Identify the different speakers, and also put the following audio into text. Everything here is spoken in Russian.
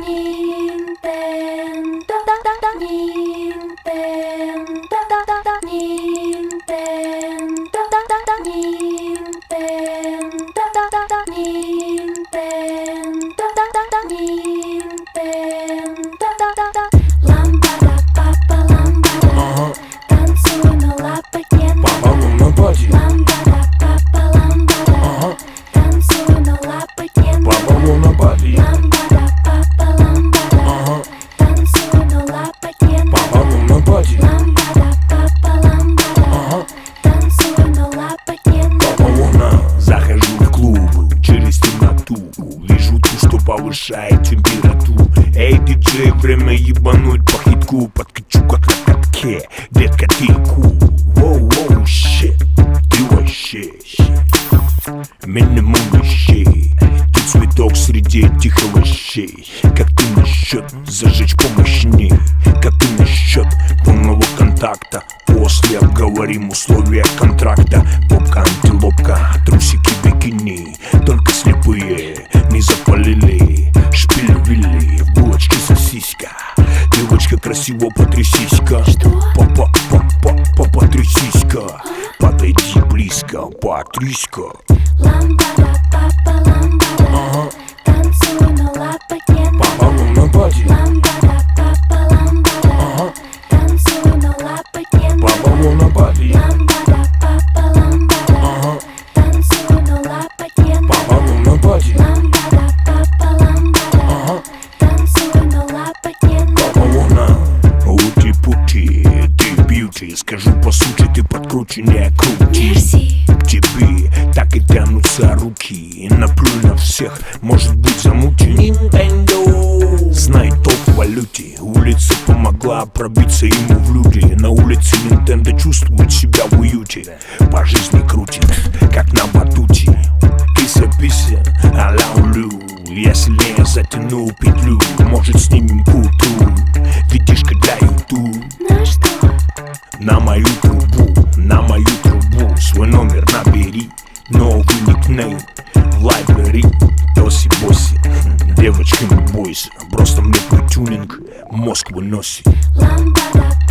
Speaker 1: Повышает температуру. Эй, диджей, время ебануть по хитку. Подкачу как на катке, детка, ты кул. Воу-воу, щит, ты вообще минимум вещей. Ты цветок среди этих овощей. Как ты насчет зажечь помощней? Как ты насчет полного контакта? После обговорим условия контракта. Попка, антилопка, трусики, бикини. Только слепые не запалили. Шпиль вилли, в булочке сосиска. Девочка красиво потрясиська. Потрясиська. Подойди близко, Патриська.
Speaker 2: Ламбада, папа, ламбада. Танцуй на лапотне.
Speaker 1: Папа, луна, бади.
Speaker 2: Ламбада, папа, ламбада. Танцуй на лапотне.
Speaker 1: Папа, луна, бади.
Speaker 2: Ламбада, папа, ламбада. Танцуй на лапотне.
Speaker 1: Папа, луна, бади.
Speaker 2: Ламбада, папа, ламбада. Танцуй на лапотне.
Speaker 1: Папа, луна, ути-пути, ты бьюти. Скажу по сути, ты подкруче, не крути.
Speaker 2: Мерси.
Speaker 1: К тебе так и тянутся руки. И наплюй на всех, может быть замути. Nintendo знает толк в валюте. Улица помогла пробиться ему в люди. На улице Nintendo чувствует себя в уюте. По жизни крутит, как на батуте. Кися-пися, а-ля улю. Я сильнее затяну петлю. Может, снимем куту. Видишка для ютуб.
Speaker 2: На что?
Speaker 1: На мою трубу, на мою трубу. Свой номер набери. Новый никнейм в лайбрери. Тоси-боси, девочка, не бойся. Просто мне твой тюнинг мозг выносит.
Speaker 2: Ламбада,